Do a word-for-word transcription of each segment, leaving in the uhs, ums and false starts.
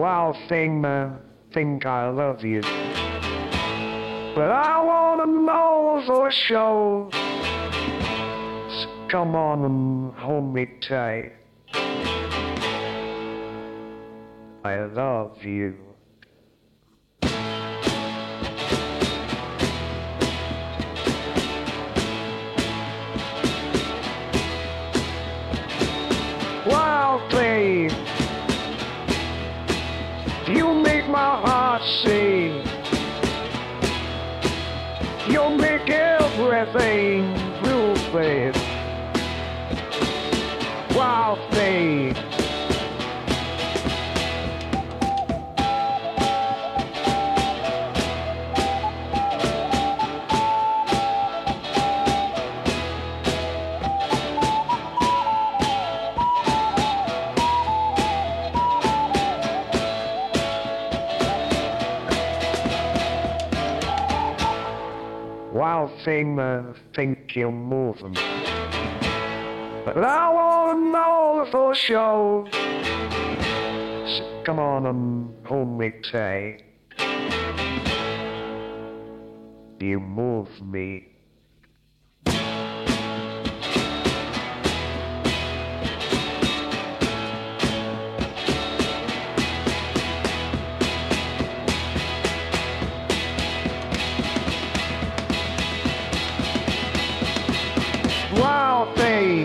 Wild thing, man, think I love you. But I wanna know for sure. So come on and hold me tight. I love you. Wild thing, you make my heart sing. You make everything real bad. Wild thing. Wild thing, I think you're moving. But I wanna know for sure. So come on and hold me tight. You move me. Wild thing,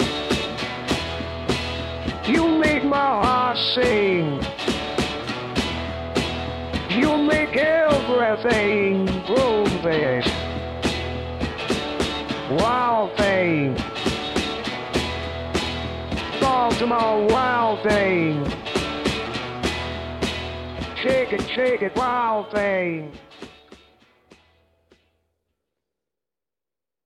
you make my heart sing. You make everything grow best. Wild thing, talk to my wild thing. Shake it, shake it, wild thing.